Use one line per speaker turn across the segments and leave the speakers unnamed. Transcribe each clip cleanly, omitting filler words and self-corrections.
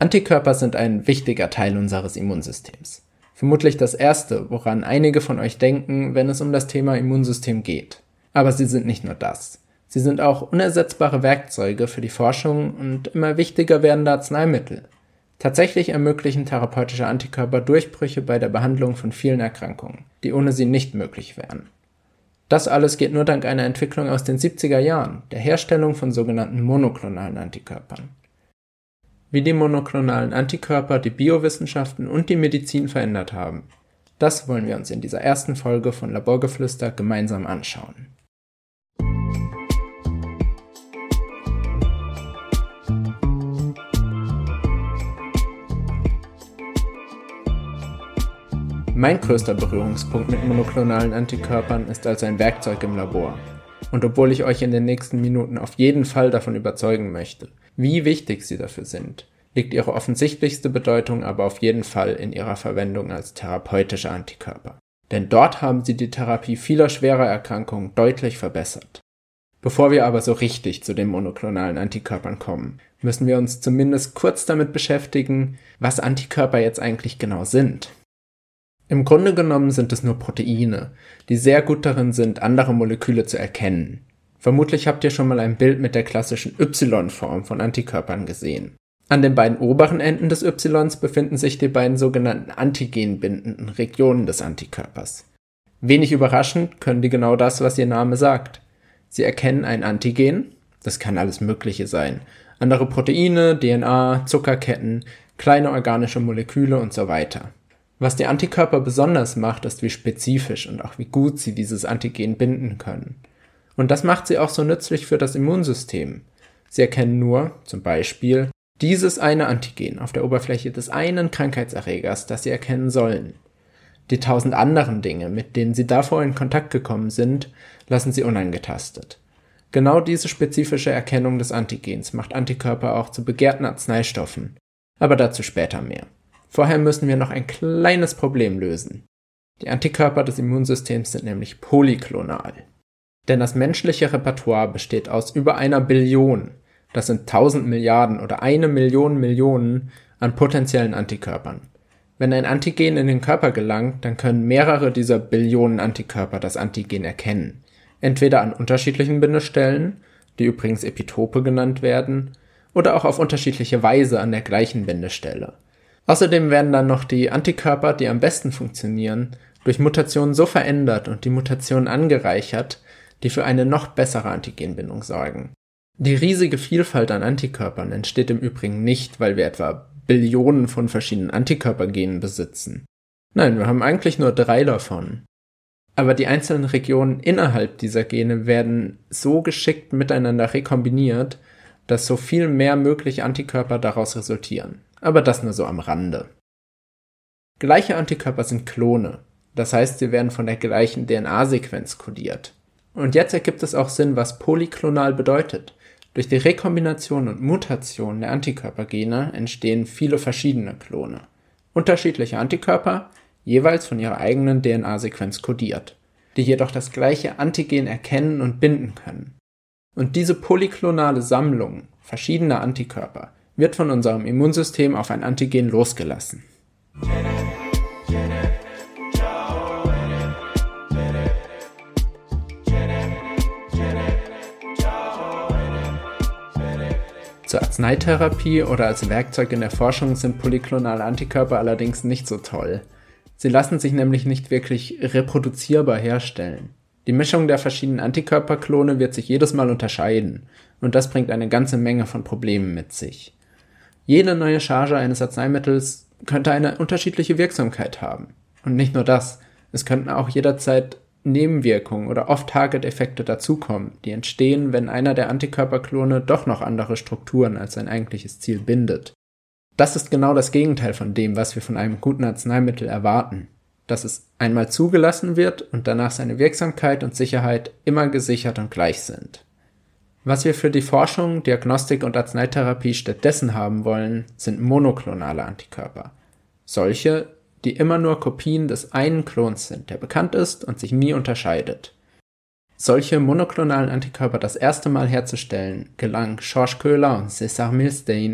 Antikörper sind ein wichtiger Teil unseres Immunsystems. Vermutlich das erste, woran einige von euch denken, wenn es um das Thema Immunsystem geht. Aber sie sind nicht nur das. Sie sind auch unersetzbare Werkzeuge für die Forschung und immer wichtiger werdende Arzneimittel. Tatsächlich ermöglichen therapeutische Antikörper Durchbrüche bei der Behandlung von vielen Erkrankungen, die ohne sie nicht möglich wären. Das alles geht nur dank einer Entwicklung aus den 70er Jahren, der Herstellung von sogenannten monoklonalen Antikörpern. Wie die monoklonalen Antikörper die Biowissenschaften und die Medizin verändert haben, das wollen wir uns in dieser ersten Folge von Laborgeflüster gemeinsam anschauen. Mein größter Berührungspunkt mit monoklonalen Antikörpern ist also ein Werkzeug im Labor. Und obwohl ich euch in den nächsten Minuten auf jeden Fall davon überzeugen möchte, wie wichtig sie dafür sind, liegt ihre offensichtlichste Bedeutung aber auf jeden Fall in ihrer Verwendung als therapeutische Antikörper. Denn dort haben sie die Therapie vieler schwerer Erkrankungen deutlich verbessert. Bevor wir aber so richtig zu den monoklonalen Antikörpern kommen, müssen wir uns zumindest kurz damit beschäftigen, was Antikörper jetzt eigentlich genau sind. Im Grunde genommen sind es nur Proteine, die sehr gut darin sind, andere Moleküle zu erkennen. Vermutlich habt ihr schon mal ein Bild mit der klassischen Y-Form von Antikörpern gesehen. An den beiden oberen Enden des Ys befinden sich die beiden sogenannten antigenbindenden Regionen des Antikörpers. Wenig überraschend können die genau das, was ihr Name sagt. Sie erkennen ein Antigen, das kann alles Mögliche sein, andere Proteine, DNA, Zuckerketten, kleine organische Moleküle und so weiter. Was die Antikörper besonders macht, ist, wie spezifisch und auch wie gut sie dieses Antigen binden können. Und das macht sie auch so nützlich für das Immunsystem. Sie erkennen nur, zum Beispiel, dieses eine Antigen auf der Oberfläche des einen Krankheitserregers, das sie erkennen sollen. Die 1000 anderen Dinge, mit denen sie davor in Kontakt gekommen sind, lassen sie unangetastet. Genau diese spezifische Erkennung des Antigens macht Antikörper auch zu begehrten Arzneistoffen. Aber dazu später mehr. Vorher müssen wir noch ein kleines Problem lösen. Die Antikörper des Immunsystems sind nämlich polyklonal. Denn das menschliche Repertoire besteht aus über 1 Billion, das sind 1000 Milliarden oder 1 Million Millionen an potenziellen Antikörpern. Wenn ein Antigen in den Körper gelangt, dann können mehrere dieser Billionen Antikörper das Antigen erkennen. Entweder an unterschiedlichen Bindestellen, die übrigens Epitope genannt werden, oder auch auf unterschiedliche Weise an der gleichen Bindestelle. Außerdem werden dann noch die Antikörper, die am besten funktionieren, durch Mutationen so verändert und die Mutationen angereichert, die für eine noch bessere Antigenbindung sorgen. Die riesige Vielfalt an Antikörpern entsteht im Übrigen nicht, weil wir etwa Billionen von verschiedenen Antikörpergenen besitzen. Nein, wir haben eigentlich nur 3 davon. Aber die einzelnen Regionen innerhalb dieser Gene werden so geschickt miteinander rekombiniert, dass so viel mehr mögliche Antikörper daraus resultieren. Aber das nur so am Rande. Gleiche Antikörper sind Klone, das heißt, sie werden von der gleichen DNA-Sequenz kodiert. Und jetzt ergibt es auch Sinn, was polyklonal bedeutet. Durch die Rekombination und Mutation der Antikörpergene entstehen viele verschiedene Klone. Unterschiedliche Antikörper, jeweils von ihrer eigenen DNA-Sequenz kodiert, die jedoch das gleiche Antigen erkennen und binden können. Und diese polyklonale Sammlung verschiedener Antikörper wird von unserem Immunsystem auf ein Antigen losgelassen. Zur Arzneitherapie oder als Werkzeug in der Forschung sind polyklonale Antikörper allerdings nicht so toll. Sie lassen sich nämlich nicht wirklich reproduzierbar herstellen. Die Mischung der verschiedenen Antikörperklone wird sich jedes Mal unterscheiden und das bringt eine ganze Menge von Problemen mit sich. Jede neue Charge eines Arzneimittels könnte eine unterschiedliche Wirksamkeit haben. Und nicht nur das, es könnten auch jederzeit Nebenwirkungen oder Off-Target-Effekte dazukommen, die entstehen, wenn einer der Antikörperklone doch noch andere Strukturen als sein eigentliches Ziel bindet. Das ist genau das Gegenteil von dem, was wir von einem guten Arzneimittel erwarten. Dass es einmal zugelassen wird und danach seine Wirksamkeit und Sicherheit immer gesichert und gleich sind. Was wir für die Forschung, Diagnostik und Arzneitherapie stattdessen haben wollen, sind monoklonale Antikörper. Solche, die immer nur Kopien des einen Klons sind, der bekannt ist und sich nie unterscheidet. Solche monoklonalen Antikörper das erste Mal herzustellen, gelang George Köhler und César Milstein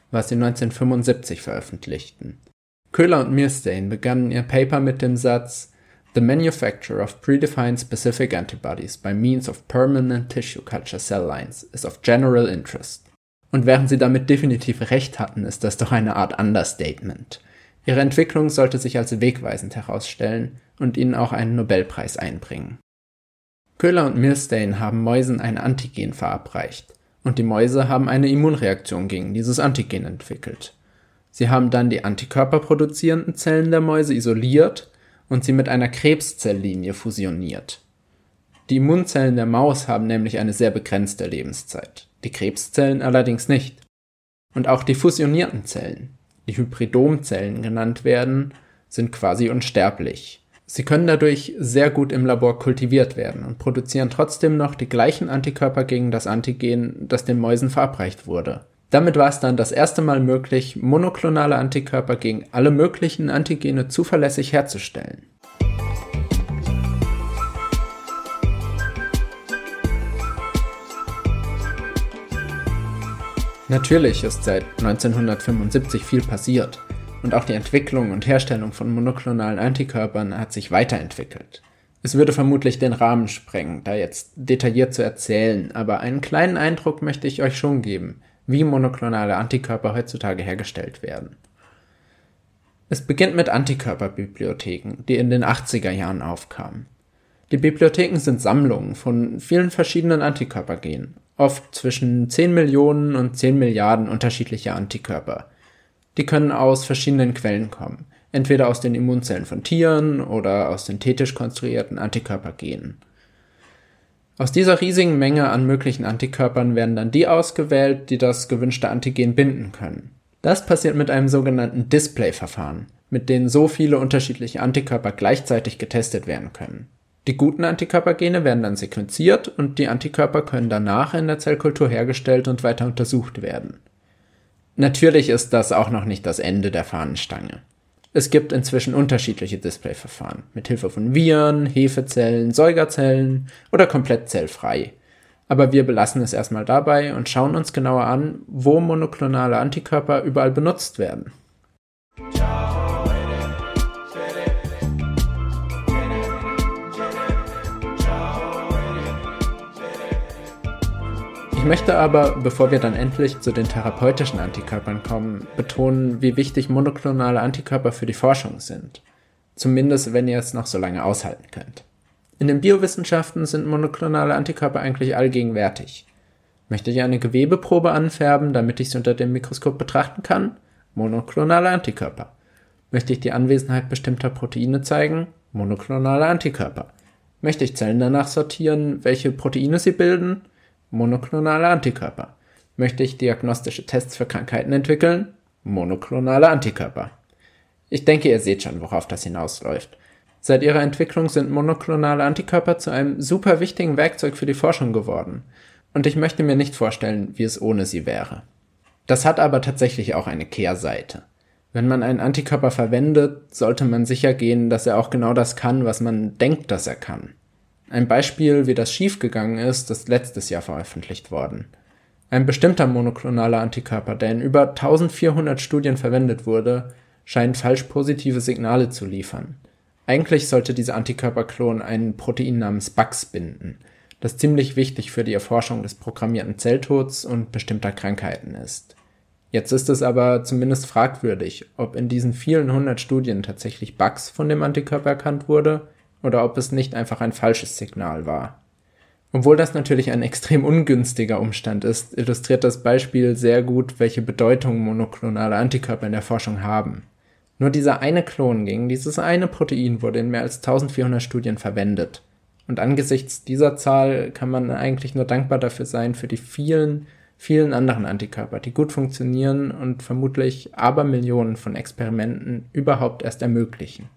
was sie 1975 veröffentlichten. Köhler und Mirstein begannen ihr Paper mit dem Satz "The manufacture of predefined specific antibodies by means of permanent tissue culture cell lines is of general interest." Und während sie damit definitiv recht hatten, ist das doch eine Art Understatement. Ihre Entwicklung sollte sich als wegweisend herausstellen und ihnen auch einen Nobelpreis einbringen. Köhler und Mirstein haben Mäusen ein Antigen verabreicht und die Mäuse haben eine Immunreaktion gegen dieses Antigen entwickelt. Sie haben dann die antikörperproduzierenden Zellen der Mäuse isoliert und sie mit einer Krebszelllinie fusioniert. Die Immunzellen der Maus haben nämlich eine sehr begrenzte Lebenszeit, die Krebszellen allerdings nicht. Und auch die fusionierten Zellen, die Hybridomzellen genannt werden, sind quasi unsterblich. Sie können dadurch sehr gut im Labor kultiviert werden und produzieren trotzdem noch die gleichen Antikörper gegen das Antigen, das den Mäusen verabreicht wurde. Damit war es dann das erste Mal möglich, monoklonale Antikörper gegen alle möglichen Antigene zuverlässig herzustellen. Natürlich ist seit 1975 viel passiert und auch die Entwicklung und Herstellung von monoklonalen Antikörpern hat sich weiterentwickelt. Es würde vermutlich den Rahmen sprengen, da jetzt detailliert zu erzählen, aber einen kleinen Eindruck möchte ich euch schon geben, wie monoklonale Antikörper heutzutage hergestellt werden. Es beginnt mit Antikörperbibliotheken, die in den 80er Jahren aufkamen. Die Bibliotheken sind Sammlungen von vielen verschiedenen Antikörpergenen, oft zwischen 10 Millionen und 10 Milliarden unterschiedlicher Antikörper. Die können aus verschiedenen Quellen kommen, entweder aus den Immunzellen von Tieren oder aus synthetisch konstruierten Antikörpergenen. Aus dieser riesigen Menge an möglichen Antikörpern werden dann die ausgewählt, die das gewünschte Antigen binden können. Das passiert mit einem sogenannten Display-Verfahren, mit denen so viele unterschiedliche Antikörper gleichzeitig getestet werden können. Die guten Antikörpergene werden dann sequenziert und die Antikörper können danach in der Zellkultur hergestellt und weiter untersucht werden. Natürlich ist das auch noch nicht das Ende der Fahnenstange. Es gibt inzwischen unterschiedliche Displayverfahren, mit Hilfe von Viren, Hefezellen, Säugerzellen oder komplett zellfrei. Aber wir belassen es erstmal dabei und schauen uns genauer an, wo monoklonale Antikörper überall benutzt werden. Ich möchte aber, bevor wir dann endlich zu den therapeutischen Antikörpern kommen, betonen, wie wichtig monoklonale Antikörper für die Forschung sind. Zumindest, wenn ihr es noch so lange aushalten könnt. In den Biowissenschaften sind monoklonale Antikörper eigentlich allgegenwärtig. Möchte ich eine Gewebeprobe anfärben, damit ich sie unter dem Mikroskop betrachten kann? Monoklonale Antikörper. Möchte ich die Anwesenheit bestimmter Proteine zeigen? Monoklonale Antikörper. Möchte ich Zellen danach sortieren, welche Proteine sie bilden? Monoklonale Antikörper. Möchte ich diagnostische Tests für Krankheiten entwickeln? Monoklonale Antikörper. Ich denke, ihr seht schon, worauf das hinausläuft. Seit ihrer Entwicklung sind monoklonale Antikörper zu einem super wichtigen Werkzeug für die Forschung geworden. Und ich möchte mir nicht vorstellen, wie es ohne sie wäre. Das hat aber tatsächlich auch eine Kehrseite. Wenn man einen Antikörper verwendet, sollte man sicher gehen, dass er auch genau das kann, was man denkt, dass er kann. Ein Beispiel, wie das schiefgegangen ist letztes Jahr veröffentlicht worden. Ein bestimmter monoklonaler Antikörper, der in über 1400 Studien verwendet wurde, scheint falsch positive Signale zu liefern. Eigentlich sollte dieser Antikörperklon ein Protein namens Bax binden, das ziemlich wichtig für die Erforschung des programmierten Zelltods und bestimmter Krankheiten ist. Jetzt ist es aber zumindest fragwürdig, ob in diesen vielen 100 Studien tatsächlich Bax von dem Antikörper erkannt wurde oder ob es nicht einfach ein falsches Signal war. Obwohl das natürlich ein extrem ungünstiger Umstand ist, illustriert das Beispiel sehr gut, welche Bedeutung monoklonale Antikörper in der Forschung haben. Nur dieser eine Klon gegen dieses eine Protein wurde in mehr als 1400 Studien verwendet. Und angesichts dieser Zahl kann man eigentlich nur dankbar dafür sein für die vielen, vielen anderen Antikörper, die gut funktionieren und vermutlich Abermillionen von Experimenten überhaupt erst ermöglichen.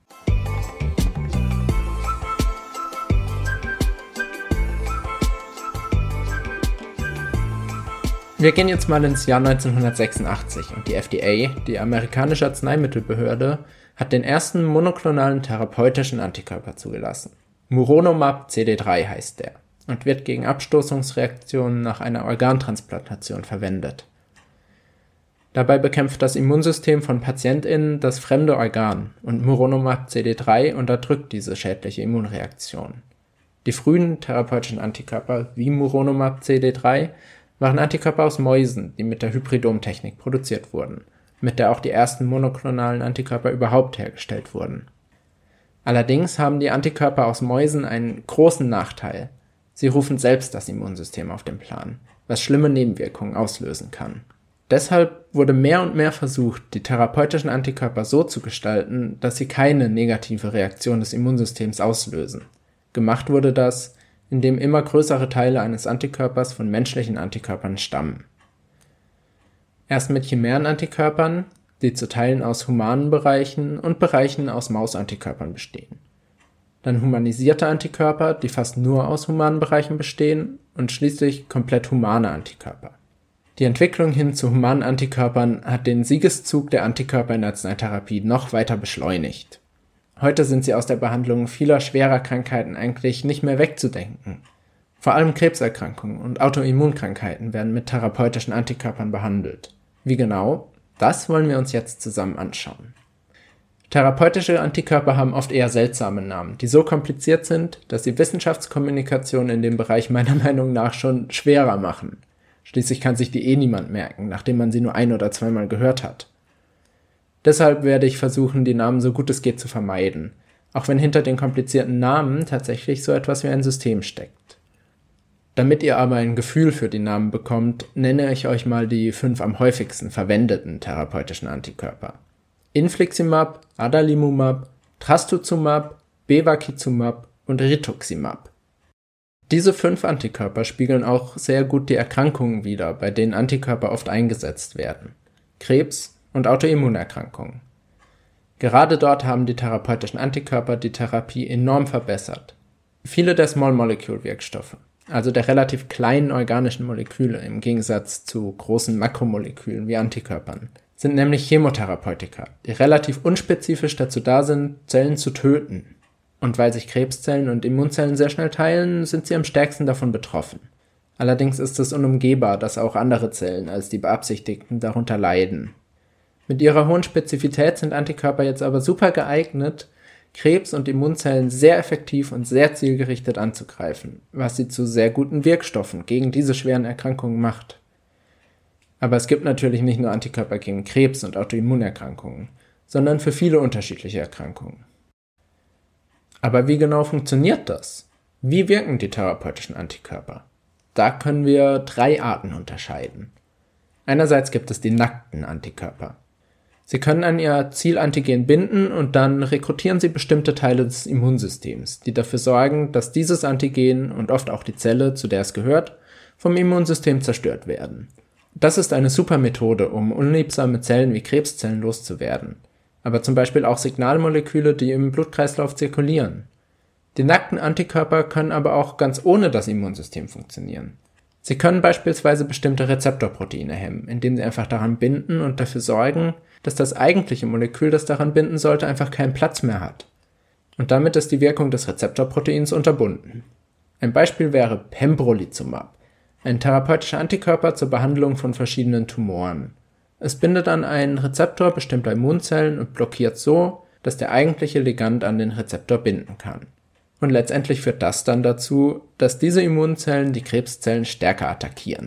Wir gehen jetzt mal ins Jahr 1986 und die FDA, die amerikanische Arzneimittelbehörde, hat den ersten monoklonalen therapeutischen Antikörper zugelassen. Muronomab CD3 heißt der und wird gegen Abstoßungsreaktionen nach einer Organtransplantation verwendet. Dabei bekämpft das Immunsystem von PatientInnen das fremde Organ und Muronomab CD3 unterdrückt diese schädliche Immunreaktion. Die frühen therapeutischen Antikörper wie Muronomab CD3 waren Antikörper aus Mäusen, die mit der Hybridom-Technik produziert wurden, mit der auch die ersten monoklonalen Antikörper überhaupt hergestellt wurden. Allerdings haben die Antikörper aus Mäusen einen großen Nachteil. Sie rufen selbst das Immunsystem auf den Plan, was schlimme Nebenwirkungen auslösen kann. Deshalb wurde mehr und mehr versucht, die therapeutischen Antikörper so zu gestalten, dass sie keine negative Reaktion des Immunsystems auslösen. Gemacht wurde das, indem immer größere Teile eines Antikörpers von menschlichen Antikörpern stammen. Erst mit Chimären-Antikörpern, die zu Teilen aus humanen Bereichen und Bereichen aus Mausantikörpern bestehen. Dann humanisierte Antikörper, die fast nur aus humanen Bereichen bestehen, und schließlich komplett humane Antikörper. Die Entwicklung hin zu humanen Antikörpern hat den Siegeszug der Antikörper in der Arzneitherapie noch weiter beschleunigt. Heute sind sie aus der Behandlung vieler schwerer Krankheiten eigentlich nicht mehr wegzudenken. Vor allem Krebserkrankungen und Autoimmunkrankheiten werden mit therapeutischen Antikörpern behandelt. Wie genau? Das wollen wir uns jetzt zusammen anschauen. Therapeutische Antikörper haben oft eher seltsame Namen, die so kompliziert sind, dass sie Wissenschaftskommunikation in dem Bereich meiner Meinung nach schon schwerer machen. Schließlich kann sich die niemand merken, nachdem man sie nur ein- oder zweimal gehört hat. Deshalb werde ich versuchen, die Namen so gut es geht zu vermeiden, auch wenn hinter den komplizierten Namen tatsächlich so etwas wie ein System steckt. Damit ihr aber ein Gefühl für die Namen bekommt, nenne ich euch mal die 5 am häufigsten verwendeten therapeutischen Antikörper. Infliximab, Adalimumab, Trastuzumab, Bevacizumab und Rituximab. Diese 5 Antikörper spiegeln auch sehr gut die Erkrankungen wider, bei denen Antikörper oft eingesetzt werden: Krebs und Autoimmunerkrankungen. Gerade dort haben die therapeutischen Antikörper die Therapie enorm verbessert. Viele der Small-Molecule-Wirkstoffe, also der relativ kleinen organischen Moleküle im Gegensatz zu großen Makromolekülen wie Antikörpern, sind nämlich Chemotherapeutika, die relativ unspezifisch dazu da sind, Zellen zu töten. Und weil sich Krebszellen und Immunzellen sehr schnell teilen, sind sie am stärksten davon betroffen. Allerdings ist es unumgehbar, dass auch andere Zellen als die beabsichtigten darunter leiden. Mit ihrer hohen Spezifität sind Antikörper jetzt aber super geeignet, Krebs- und Immunzellen sehr effektiv und sehr zielgerichtet anzugreifen, was sie zu sehr guten Wirkstoffen gegen diese schweren Erkrankungen macht. Aber es gibt natürlich nicht nur Antikörper gegen Krebs und Autoimmunerkrankungen, sondern für viele unterschiedliche Erkrankungen. Aber wie genau funktioniert das? Wie wirken die therapeutischen Antikörper? Da können wir 3 Arten unterscheiden. Einerseits gibt es die nackten Antikörper. Sie können an ihr Zielantigen binden und dann rekrutieren sie bestimmte Teile des Immunsystems, die dafür sorgen, dass dieses Antigen und oft auch die Zelle, zu der es gehört, vom Immunsystem zerstört werden. Das ist eine super Methode, um unliebsame Zellen wie Krebszellen loszuwerden, aber zum Beispiel auch Signalmoleküle, die im Blutkreislauf zirkulieren. Die nackten Antikörper können aber auch ganz ohne das Immunsystem funktionieren. Sie können beispielsweise bestimmte Rezeptorproteine hemmen, indem sie einfach daran binden und dafür sorgen, dass das eigentliche Molekül, das daran binden sollte, einfach keinen Platz mehr hat. Und damit ist die Wirkung des Rezeptorproteins unterbunden. Ein Beispiel wäre Pembrolizumab, ein therapeutischer Antikörper zur Behandlung von verschiedenen Tumoren. Es bindet an einen Rezeptor bestimmter Immunzellen und blockiert so, dass der eigentliche Ligand an den Rezeptor binden kann. Und letztendlich führt das dann dazu, dass diese Immunzellen die Krebszellen stärker attackieren.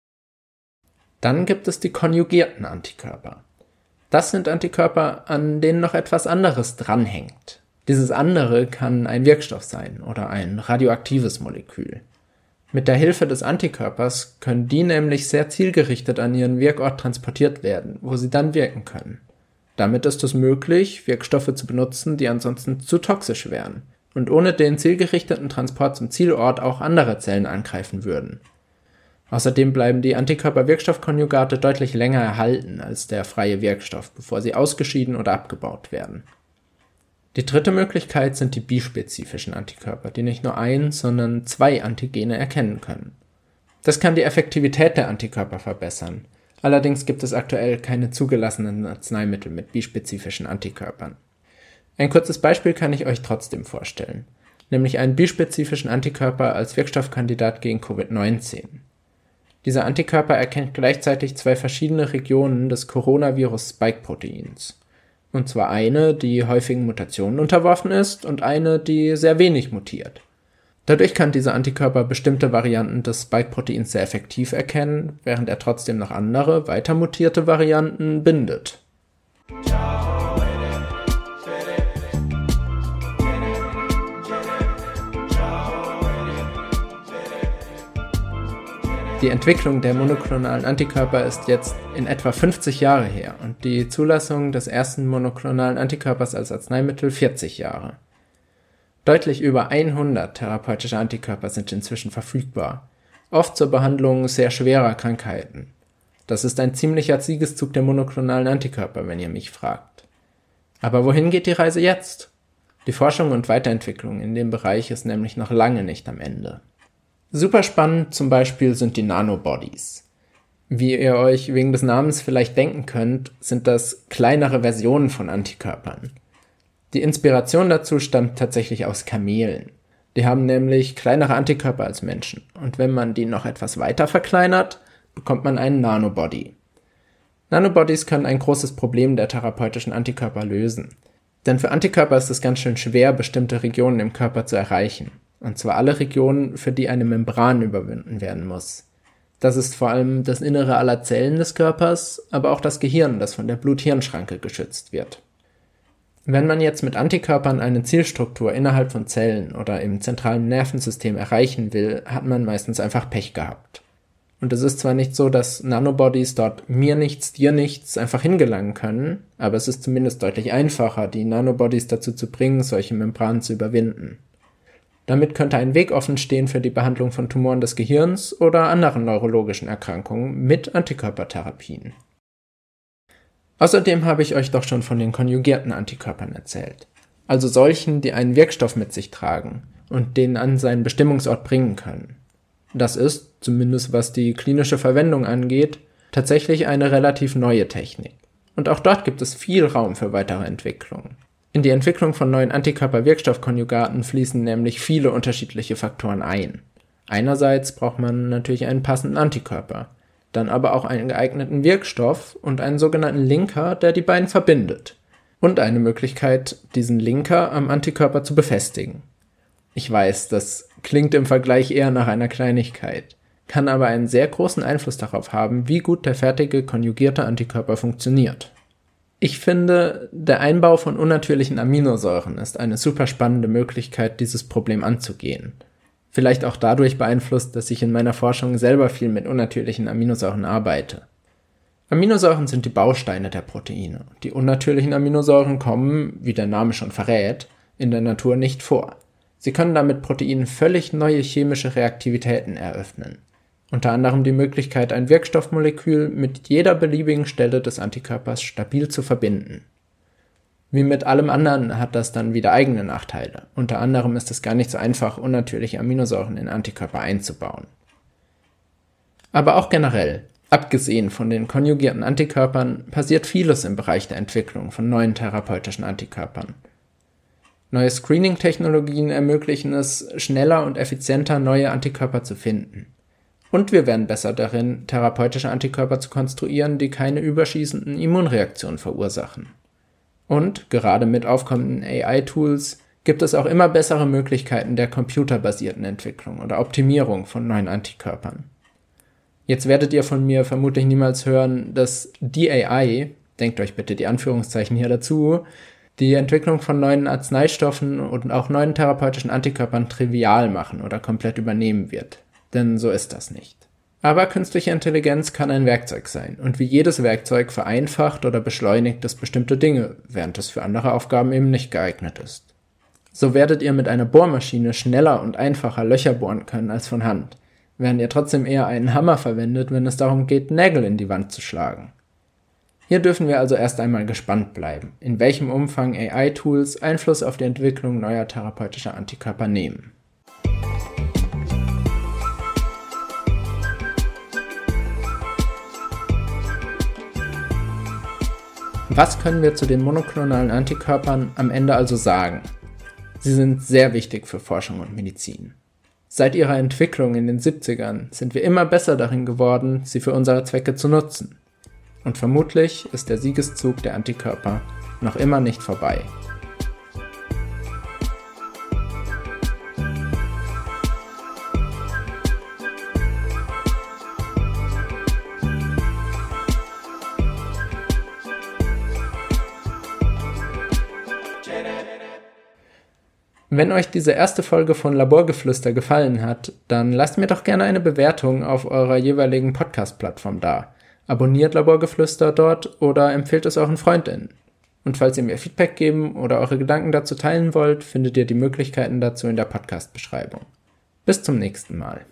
Dann gibt es die konjugierten Antikörper. Das sind Antikörper, an denen noch etwas anderes dranhängt. Dieses andere kann ein Wirkstoff sein oder ein radioaktives Molekül. Mit der Hilfe des Antikörpers können die nämlich sehr zielgerichtet an ihren Wirkort transportiert werden, wo sie dann wirken können. Damit ist es möglich, Wirkstoffe zu benutzen, die ansonsten zu toxisch wären und ohne den zielgerichteten Transport zum Zielort auch andere Zellen angreifen würden. Außerdem bleiben die Antikörper-Wirkstoffkonjugate deutlich länger erhalten als der freie Wirkstoff, bevor sie ausgeschieden oder abgebaut werden. Die dritte Möglichkeit sind die bispezifischen Antikörper, die nicht nur ein, sondern 2 Antigene erkennen können. Das kann die Effektivität der Antikörper verbessern. Allerdings gibt es aktuell keine zugelassenen Arzneimittel mit bispezifischen Antikörpern. Ein kurzes Beispiel kann ich euch trotzdem vorstellen, nämlich einen bispezifischen Antikörper als Wirkstoffkandidat gegen Covid-19. Dieser Antikörper erkennt gleichzeitig zwei verschiedene Regionen des Coronavirus-Spike-Proteins. Und zwar eine, die häufigen Mutationen unterworfen ist, und eine, die sehr wenig mutiert. Dadurch kann dieser Antikörper bestimmte Varianten des Spike-Proteins sehr effektiv erkennen, während er trotzdem noch andere, weiter mutierte Varianten bindet. Die Entwicklung der monoklonalen Antikörper ist jetzt in etwa 50 Jahre her und die Zulassung des ersten monoklonalen Antikörpers als Arzneimittel 40 Jahre. Deutlich über 100 therapeutische Antikörper sind inzwischen verfügbar, oft zur Behandlung sehr schwerer Krankheiten. Das ist ein ziemlicher Siegeszug der monoklonalen Antikörper, wenn ihr mich fragt. Aber wohin geht die Reise jetzt? Die Forschung und Weiterentwicklung in dem Bereich ist nämlich noch lange nicht am Ende. Super spannend zum Beispiel sind die Nanobodies. Wie ihr euch wegen des Namens vielleicht denken könnt, sind das kleinere Versionen von Antikörpern. Die Inspiration dazu stammt tatsächlich aus Kamelen. Die haben nämlich kleinere Antikörper als Menschen und wenn man die noch etwas weiter verkleinert, bekommt man einen Nanobody. Nanobodies können ein großes Problem der therapeutischen Antikörper lösen. Denn für Antikörper ist es ganz schön schwer, bestimmte Regionen im Körper zu erreichen. Und zwar alle Regionen, für die eine Membran überwunden werden muss. Das ist vor allem das Innere aller Zellen des Körpers, aber auch das Gehirn, das von der Blut-Hirn-Schranke geschützt wird. Wenn man jetzt mit Antikörpern eine Zielstruktur innerhalb von Zellen oder im zentralen Nervensystem erreichen will, hat man meistens einfach Pech gehabt. Und es ist zwar nicht so, dass Nanobodies dort mir nichts, dir nichts einfach hingelangen können, aber es ist zumindest deutlich einfacher, die Nanobodies dazu zu bringen, solche Membranen zu überwinden. Damit könnte ein Weg offen stehen für die Behandlung von Tumoren des Gehirns oder anderen neurologischen Erkrankungen mit Antikörpertherapien. Außerdem habe ich euch doch schon von den konjugierten Antikörpern erzählt, also solchen, die einen Wirkstoff mit sich tragen und den an seinen Bestimmungsort bringen können. Das ist, zumindest was die klinische Verwendung angeht, tatsächlich eine relativ neue Technik. Und auch dort gibt es viel Raum für weitere Entwicklungen. In die Entwicklung von neuen Antikörper-Wirkstoffkonjugaten fließen nämlich viele unterschiedliche Faktoren ein. Einerseits braucht man natürlich einen passenden Antikörper, dann aber auch einen geeigneten Wirkstoff und einen sogenannten Linker, der die beiden verbindet. Und eine Möglichkeit, diesen Linker am Antikörper zu befestigen. Ich weiß, das klingt im Vergleich eher nach einer Kleinigkeit, kann aber einen sehr großen Einfluss darauf haben, wie gut der fertige konjugierte Antikörper funktioniert. Ich finde, der Einbau von unnatürlichen Aminosäuren ist eine super spannende Möglichkeit, dieses Problem anzugehen. Vielleicht auch dadurch beeinflusst, dass ich in meiner Forschung selber viel mit unnatürlichen Aminosäuren arbeite. Aminosäuren sind die Bausteine der Proteine. Die unnatürlichen Aminosäuren kommen, wie der Name schon verrät, in der Natur nicht vor. Sie können damit Proteinen völlig neue chemische Reaktivitäten eröffnen. Unter anderem die Möglichkeit, ein Wirkstoffmolekül mit jeder beliebigen Stelle des Antikörpers stabil zu verbinden. Wie mit allem anderen hat das dann wieder eigene Nachteile. Unter anderem ist es gar nicht so einfach, unnatürliche Aminosäuren in Antikörper einzubauen. Aber auch generell, abgesehen von den konjugierten Antikörpern, passiert vieles im Bereich der Entwicklung von neuen therapeutischen Antikörpern. Neue Screening-Technologien ermöglichen es, schneller und effizienter neue Antikörper zu finden. Und wir werden besser darin, therapeutische Antikörper zu konstruieren, die keine überschießenden Immunreaktionen verursachen. Und, gerade mit aufkommenden AI-Tools, gibt es auch immer bessere Möglichkeiten der computerbasierten Entwicklung oder Optimierung von neuen Antikörpern. Jetzt werdet ihr von mir vermutlich niemals hören, dass die AI, denkt euch bitte die Anführungszeichen hier dazu, die Entwicklung von neuen Arzneistoffen und auch neuen therapeutischen Antikörpern trivial machen oder komplett übernehmen wird. Denn so ist das nicht. Aber künstliche Intelligenz kann ein Werkzeug sein und wie jedes Werkzeug vereinfacht oder beschleunigt es bestimmte Dinge, während es für andere Aufgaben eben nicht geeignet ist. So werdet ihr mit einer Bohrmaschine schneller und einfacher Löcher bohren können als von Hand, während ihr trotzdem eher einen Hammer verwendet, wenn es darum geht, Nägel in die Wand zu schlagen. Hier dürfen wir also erst einmal gespannt bleiben, in welchem Umfang AI-Tools Einfluss auf die Entwicklung neuer therapeutischer Antikörper nehmen. Was können wir zu den monoklonalen Antikörpern am Ende also sagen? Sie sind sehr wichtig für Forschung und Medizin. Seit ihrer Entwicklung in den 70ern sind wir immer besser darin geworden, sie für unsere Zwecke zu nutzen. Und vermutlich ist der Siegeszug der Antikörper noch immer nicht vorbei. Wenn euch diese erste Folge von Laborgeflüster gefallen hat, dann lasst mir doch gerne eine Bewertung auf eurer jeweiligen Podcast-Plattform da. Abonniert Laborgeflüster dort oder empfehlt es euren FreundInnen. Und falls ihr mir Feedback geben oder eure Gedanken dazu teilen wollt, findet ihr die Möglichkeiten dazu in der Podcast-Beschreibung. Bis zum nächsten Mal.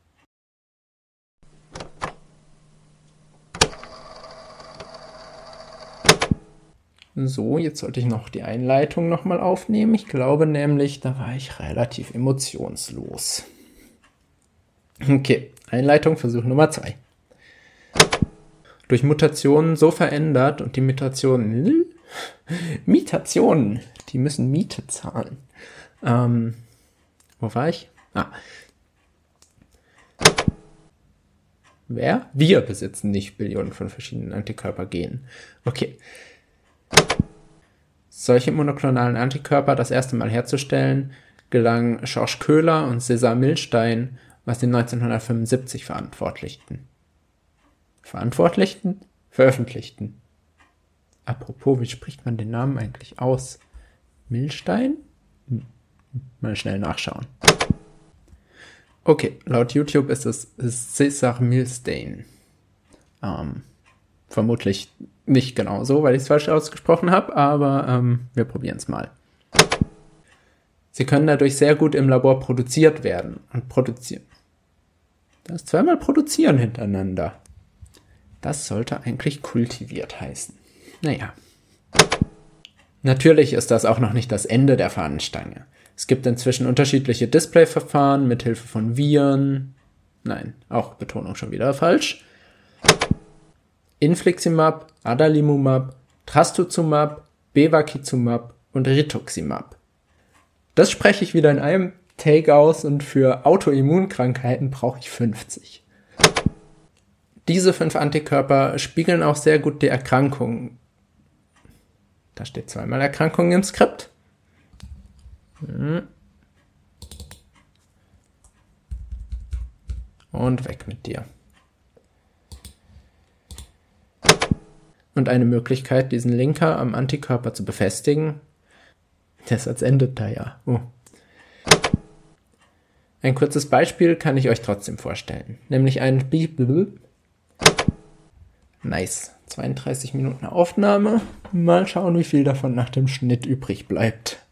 So, jetzt sollte ich noch die Einleitung nochmal aufnehmen. Ich glaube nämlich, da war ich relativ emotionslos. Okay, Einleitung, Versuch Nummer 2. Durch Mutationen so verändert und die Mutationen, die müssen Miete zahlen. Wo war ich? Wer? Wir besitzen nicht Billionen von verschiedenen Antikörpergenen. Okay. Solche monoklonalen Antikörper das erste Mal herzustellen, gelang George Köhler und César Milstein, was sie 1975 veröffentlichten. Apropos, wie spricht man den Namen eigentlich aus? Milstein? Mal schnell nachschauen. Okay, laut YouTube ist es César Milstein. Vermutlich nicht genau so, weil ich es falsch ausgesprochen habe, aber wir probieren es mal. Sie können dadurch sehr gut im Labor produziert werden und produzieren. Das ist zweimal produzieren hintereinander. Das sollte eigentlich kultiviert heißen. Naja. Natürlich ist das auch noch nicht das Ende der Fahnenstange. Es gibt inzwischen unterschiedliche Displayverfahren mit Hilfe von Viren. Nein, auch Betonung schon wieder falsch. Infliximab, Adalimumab, Trastuzumab, Bevacizumab und Rituximab. Das spreche ich wieder in einem Take aus und für Autoimmunkrankheiten brauche ich 50. Diese 5 Antikörper spiegeln auch sehr gut die Erkrankung. Da steht zweimal Erkrankung im Skript. Und weg mit dir. Und eine Möglichkeit, diesen Linker am Antikörper zu befestigen. Der Satz endet da ja. Oh. Ein kurzes Beispiel kann ich euch trotzdem vorstellen. Nämlich ein Nice. 32 Minuten Aufnahme. Mal schauen, wie viel davon nach dem Schnitt übrig bleibt.